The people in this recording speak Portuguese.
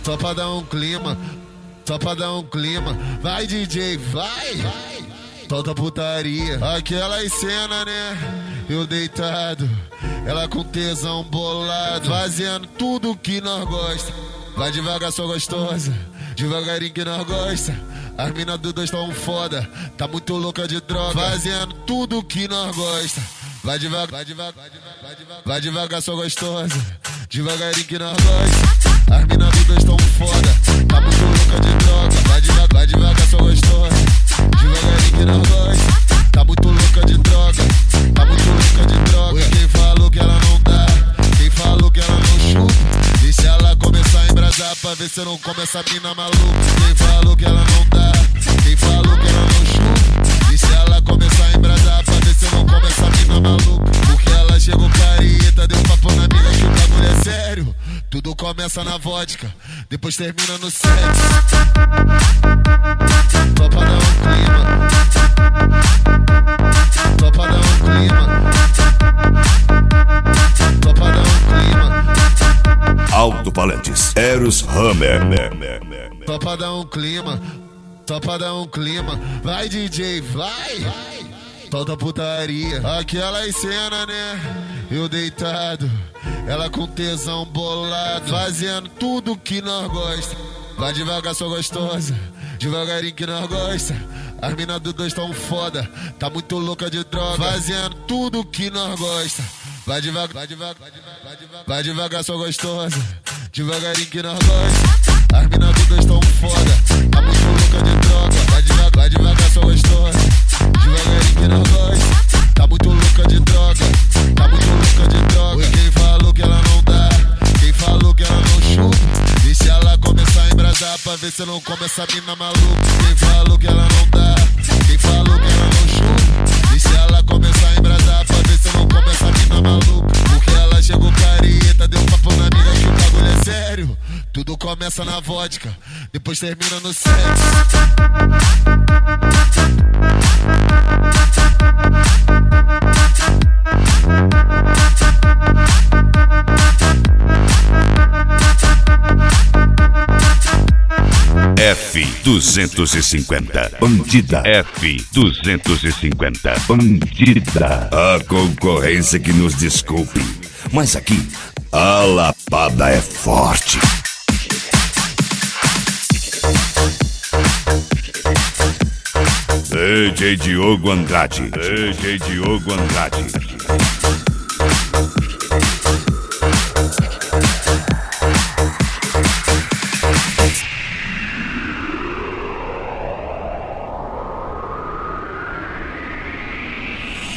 Só pra dar um clima, só pra dar um clima. Vai, DJ, vai! Solta putaria. Aquelas cenas, né? Eu deitado, ela com tesão bolado, fazendo tudo que nós gosta. Vai devagar, sua gostosa, devagarinho que nós gosta. As minas do dois tão foda, tá muito louca de droga, fazendo tudo que nós gosta. Vai devagar, vai devagar, vai devagar, sua gostosa, devagarinho que nós gosta. As minas do dois tão foda, tá muito louca de droga. Vai devagar, sua gostosa, devagarinho que nós gosta. Tá muito louca de droga, tá muito louca de droga. Quem falou que ela não dá, quem falou que ela não chupa, deixa ela começar a embrasar pra ver se eu não come essa mina maluca. Quem falou que ela não dá, quem falou que ela não chupa, deixa ela começar a embrasar pra ver se eu não come essa mina maluca. Porque ela chegou careta, deu papo na mina que o bagulho é sério. Tudo começa na vodka, depois termina no sexo. Só pra dar um clima, só pra dar um clima, só pra dar um clima. Alto Falantes, Eros Hammer. Só pra dar um clima, só pra dar um clima. Vai, DJ, vai! Solta putaria. Aquelas cenas, né? Eu deitado, ela com tesão bolado, fazendo tudo que nós gosta. Vai devagar, sua gostosa, devagarinho que nós gosta. As minas do dois tão foda, tá muito louca de droga, fazendo tudo que nós gosta. Vai devagar, vai devagar, sua gostosa, devagarinho que nós gosta. As minas do dois tão foda, tá muito louca de droga. Vai devagar, sua gostosa, devagarinho que nós gosta. Tá muito louca de droga, tá muito louca de droga. Quem falou que ela não dá, quem falou que ela não chupa, deixa ela começar a embrasar pra ver se eu não come essa mina maluca. Quem falou que ela não dá, quem falou que ela não chupa, deixa ela começar a embrasar pra ver se eu não come essa mina maluca. Porque ela chegou careta, deu papo na amiga que o bagulho é sério. Tudo começa na vodka, depois termina no sexo. F250 Bandida. F250 Bandida. A concorrência que nos desculpe, mas aqui a lapada é forte. DJ Diogo Andrade. DJ Diogo Andrade.